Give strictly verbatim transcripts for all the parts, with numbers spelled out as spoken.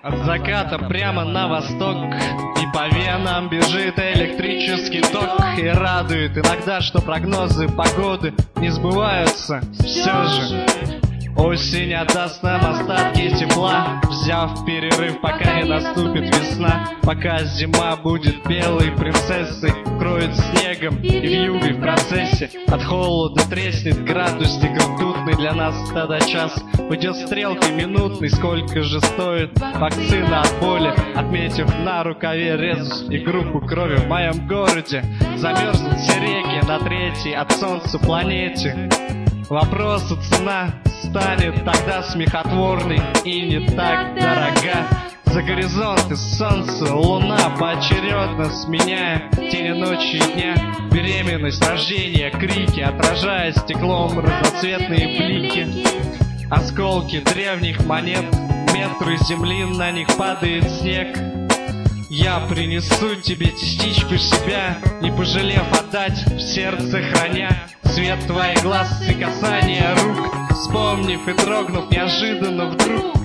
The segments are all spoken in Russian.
От заката прямо на восток, и по венам бежит электрический ток. И радует иногда, что прогнозы погоды не сбываются. Все же осень отдаст нам остатки тепла, взяв перерыв, пока не наступит весна. Пока зима будет белой принцессой, кроет снегом и вьюгой в процессе. От холода треснет градусник ртутный, для нас тогда час уйдет стрелкой минутной. Сколько же стоит вакцина от боли, отметив на рукаве резус и группу крови. В моем городе замерзнут все реки на третьей от солнца планете. Вопросу цена станет тогда смехотворной и не так дорога. За горизонты солнце, луна поочередно сменяя тени ночи и дня. Беременность, рождение, крики, отражая стеклом разноцветные блики. Осколки древних монет, метры земли, на них падает снег. Я принесу тебе частичку себя, не пожалев отдать, в сердце храня свет твоих глаз и касание рук, вспомнив и дрогнув неожиданно вдруг.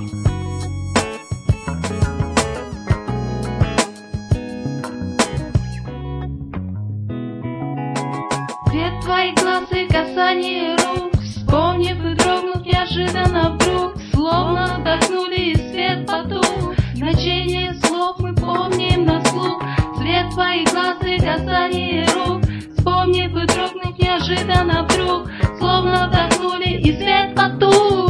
Свет твоих глаз и касание рук, вспомнив и дрогнув неожиданно вдруг, словно вдохнули и свет потух. Значение слов мы помним на слух. Свет твоих глаз и касание рук, вспомнив и дрогнув неожиданно вдруг, словно вдохнули и свет потух.